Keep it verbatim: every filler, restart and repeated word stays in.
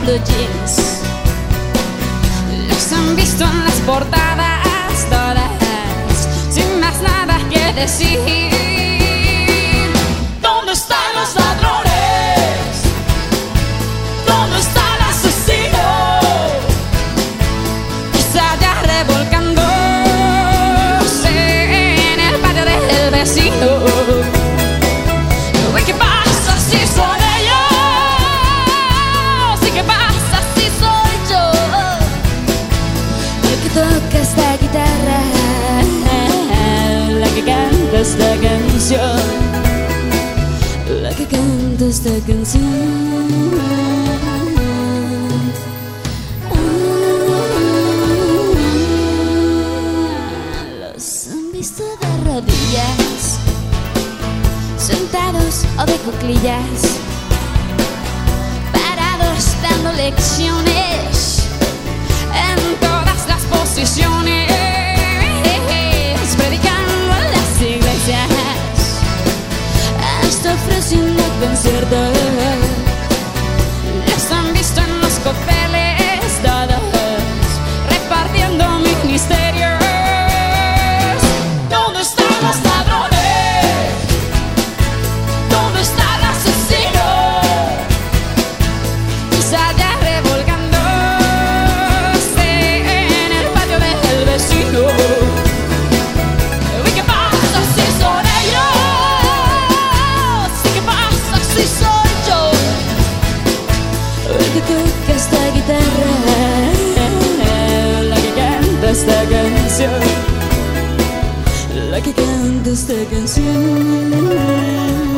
blue jeans. Los han visto en las portadas todas, sin más nada que decir. ¿Dónde están los ladrones? ¿Dónde está el asesino? Quizá ya revolcándose en el patio del vecino. ¿Qué pasa si son ellos? ¿Y qué pasa si soy yo? El que toca esta guitarra, la que canta esta canción, la que canta esta canción. Los han visto de rodillas, sentados o de cuclillas, parados dando lecciones en todas las posiciones, predicando en las iglesias, hasta ofreciendo conciertos. Los han visto en los cócteles todos, repartiendo ministerios. ¿Dónde están los ladrones? ¿Dónde está el asesino? Quizá ya revolcándose en el patio del vecino. ¿Y qué pasa si son ellos? ¿Y qué pasa si soy yo? El que toca esta guitarra, la que canta esta canción, la que canta esta canción.